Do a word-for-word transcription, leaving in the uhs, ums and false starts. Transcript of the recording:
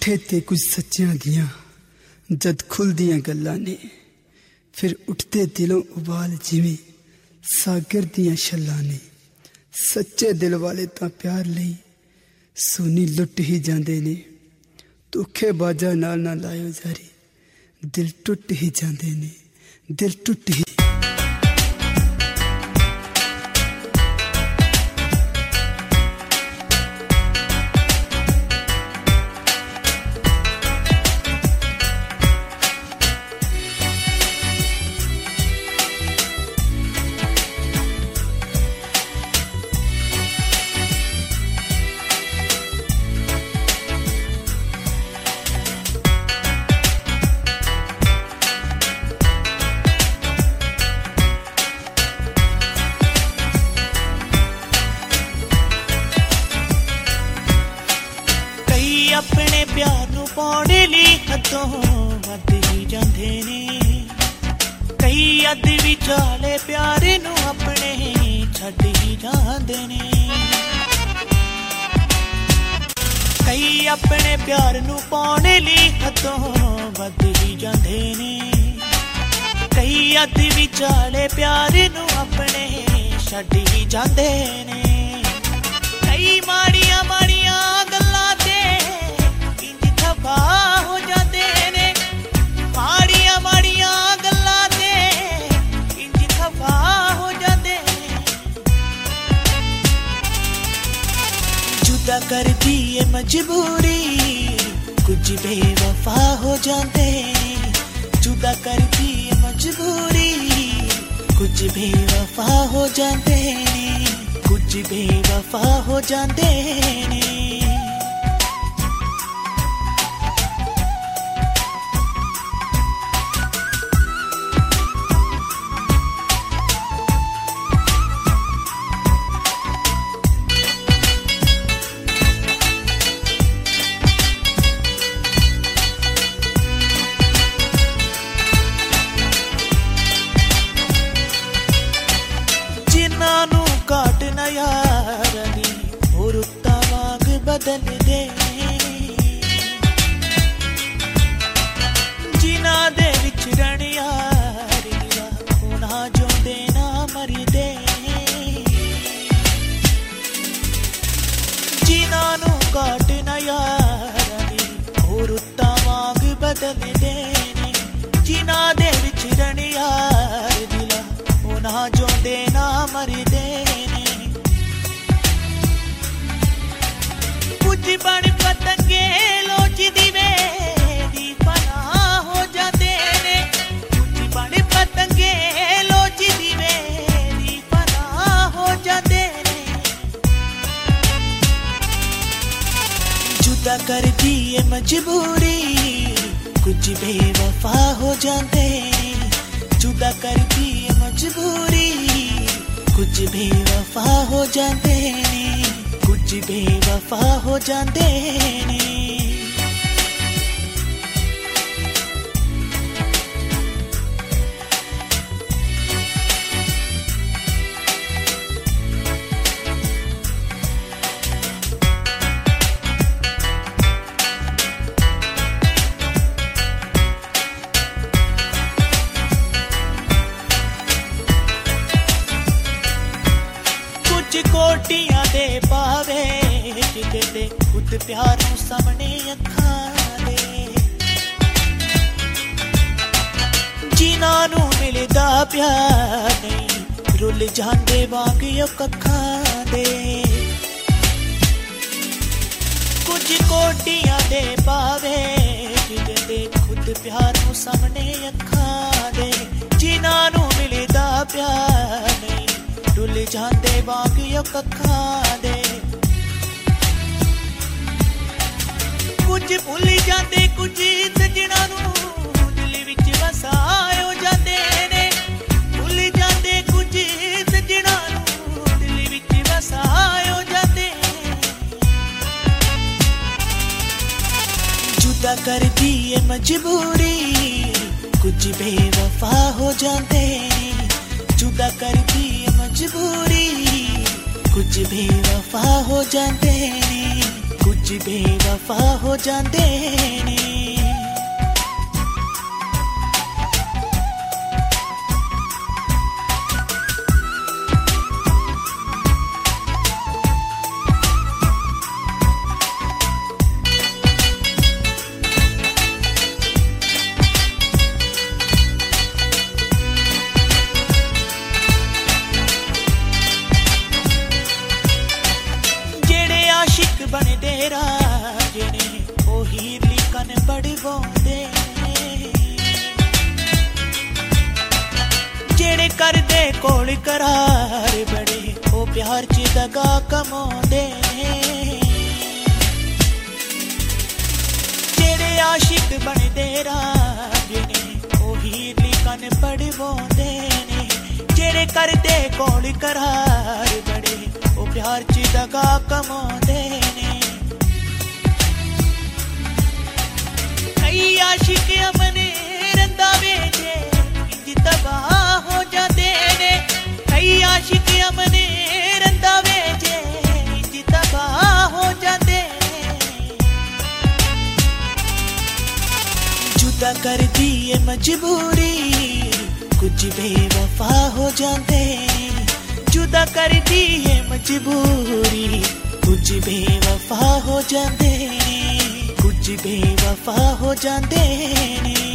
झूठे ते कुछ सच्चियां दियां जद खुलदियां गल्लां ने, फिर उठते दिलों उबाल जिवें सागर दियां छल्लां ने। सच्चे दिल वाले तां प्यार लई सोनी लुट ही जांदे ने, धोखे बाजा नाल ना लायो जारी, दिल टुट ही जांदे ने, दिल टुट ही। अपने प्यार नू पाने ली हदों वध ही जांदे ने, कई अध विचाले प्यार नू अपने छड्ड ही जांदे ने। कई अपने प्यार नू पाने ली हदों वध ही जांदे ने, कई अध विचाले प्यार नू अपने छड्ड ही जांदे ने। कई माड़ियां माड़ियां गल्लां ते हो जाते ने, माड़ियां माड़ियां गल्लां ते इंज खफा हो जाते ने। जुदा कर दी है मजबूरी, कुछ बेवफा हो जाते ने। जुदा कर दी है मजबूरी, कुछ बेवफा हो जाते ने, कुछ बेवफा हो जाते ने। काट ना यार नी और उत्ता वांग बदल दे, जिना दे विच रन यार दिया होना जोंदे ना मर दे। जिना नू काट ना यार नी और उत्ता वांग बदल दे, जिना दे विच रन यार दिला होना जोंदे ना मर दे। कुछ बड़ पतंगे लोच दिवे दी पनाह हो जाते ने, कुछ बड़ पतंगे लोच दिवे दी पनाह हो जाते ने। जुदा कर दी है मजबूरी, कुछ बेवफा हो जाते ने। जुदा कर दी है मजबूरी, कुछ बेवफा हो जाते ने, कुछ बेवफा हो जाते ने। कोटियां दे पावे जिदे खुद प्यार नू सामने अखां दे, जिना नू मिलदा प्यार नहीं रुल जांदे वांग अखां दे। कुछ कोटियां दे पावे जिदे खुद प्यार नू सामने अखां दे, जिना नू मिलदा प्यार नहीं रुल जांदे वांग अखां दे। कुछ भुल जांदे कुछ सजना नू दिल विच वसायो जांदे ने, भुल जांदे कुछ सजना नू दिल विच वसायो जांदे। जुदा कर दी है मजबूरी, कुछ बेवफा हो जाते ने। जुदा कर दी है मजबूरी, कुछ बेवफा हो जाते ने, कुछ कुछ बेवफा हो जाते ने। बनदे राजे ने ओ हीरली कन बड़वांदे जेड़े करदे कोल करार बड़े ओ प्यार च दगा कमांदे जेड़े आशिक बनदे राजे ने ओ हीरली कन बड़वांदे ने जेड़े करदे कोल करार बड़े ओ प्यार च दगा कमांदे ने। कई आशिक अपने रंधावे जे इंज तबाह हो जाते ने। कई आशिक अपने रंधावे जे इंज तबाह हो जाते ने। जुदा कर दिए मजबूरी कुछ बेवफा हो जाते ने। जुदा कर दिए मजबूरी कुछ बेवफा हो जाते ने। कुछ बेवफा हो जाते ने।